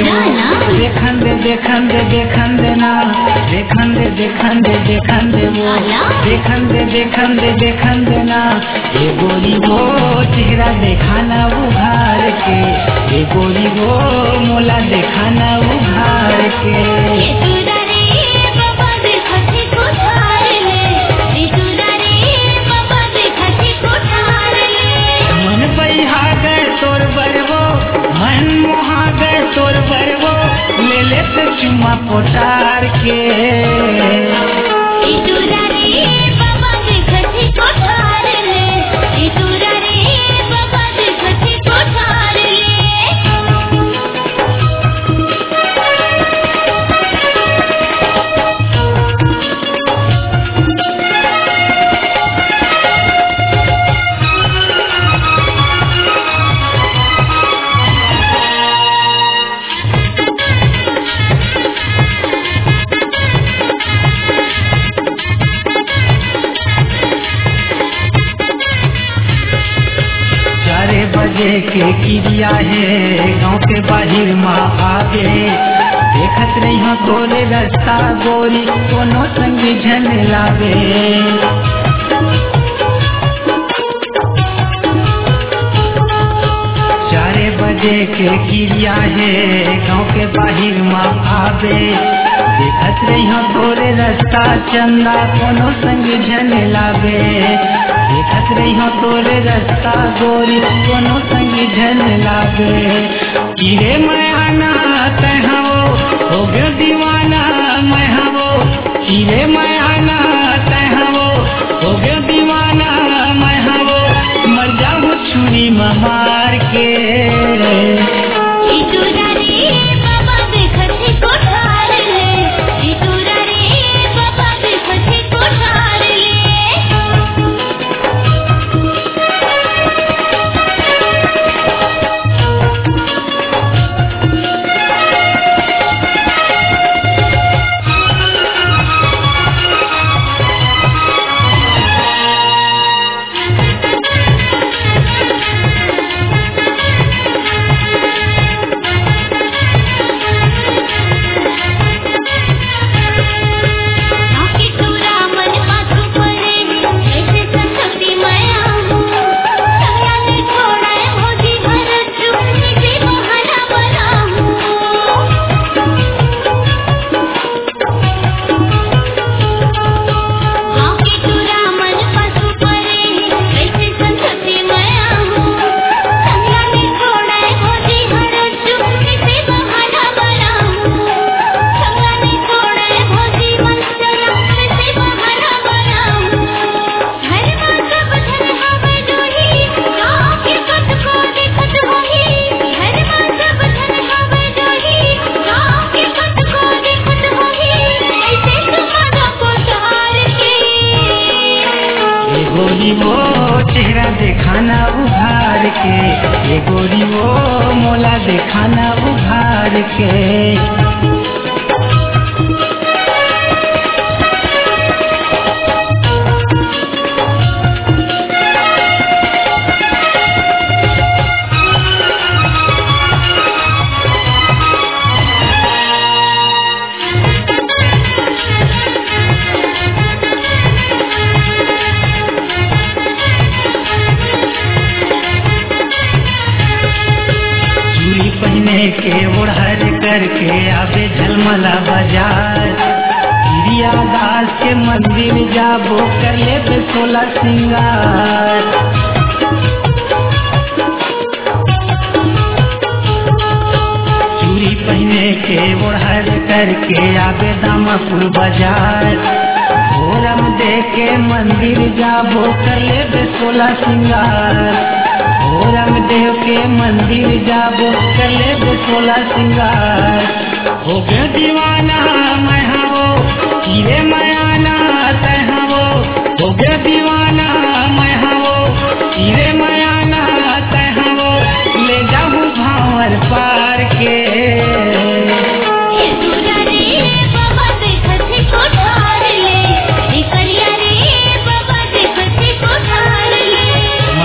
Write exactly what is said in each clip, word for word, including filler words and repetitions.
वो देखन दे देखन दे देखन दे ना देखन दे देखन दे देखन दे वो देखन दे देखन दे देखन दे ना ये गोरी वो चेहरा देखाना उघार के ये गोरी वो मोला देखाना उघार के तोर बरवो ले ले तो चुम्मा पोटार के इतुरा रे बाबा देखती कोठार ले इतुरा रे बाबा देखती कोठार के किरिया है गाँव के बाहर माँ आगे देखत नहीं हो तोरे रास्ता गोरी कोनो संगी झन लागे चारे बजे के किरिया है गाँव के बाहर माँ आगे देखत नहीं हो तोरे रास्ता चंदा कोनो संगी झन लागे देखत रही हो तोरे रास्ता गोरी कोनो संगी झन लागे किरे मैं आना तहवो हो गयो दीवाना मैं हवो किरे मैं आना तहवो हो गयो दीवाना मैं हवो मर जाऊँ छुरी मार के इतुरा रे बाबा देखती कोठार ले इतुरा रे बाबा देखती कोठार चेहरा देखाना उघार के ये गोरी वो मोला देखाना उघार के के उड़हर करके आवे झलमला बाजार गिरिया दास के मंदिर जाबो कर ले बे सोला सिंगार चूड़ी पहने के उड़हर करके आवे दामापुर बाजार भोरम दे के मंदिर जाबो कर ले बे सोला सिंगार भोरम देव के मंदिर जाबो कर ले बे सोला सिंगार हो गयो दीवाना मैं हवो किरे मैं आना तहवो हो गयो दीवाना मैं हवो किरे मैं आना तहवो ले जाऊँ भावर पार के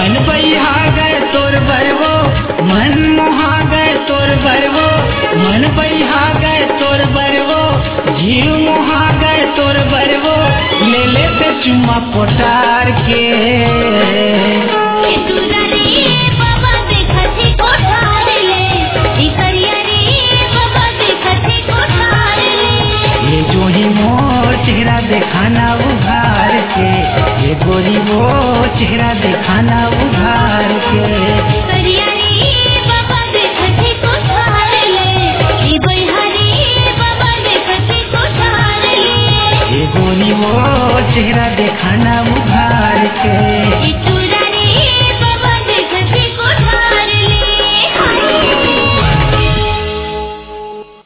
मन भीड़ मुहा गए तोर बरवो ले लेते चुम्मा पोटार के ए दूरा रे बाबा देखथी कोठार ले ई करिया रे बाबा देखथी कोठार ले ये जो ही मोर चेहरा दिखाना उघार के ये गोरी वो चेहरा दिखाना उघार के करिया रे बाबा देखथी कोठार ले ई बइहारी बाबा देखथी कोठार ले ये गोरी वो चेहरा दिखाना उघार के ई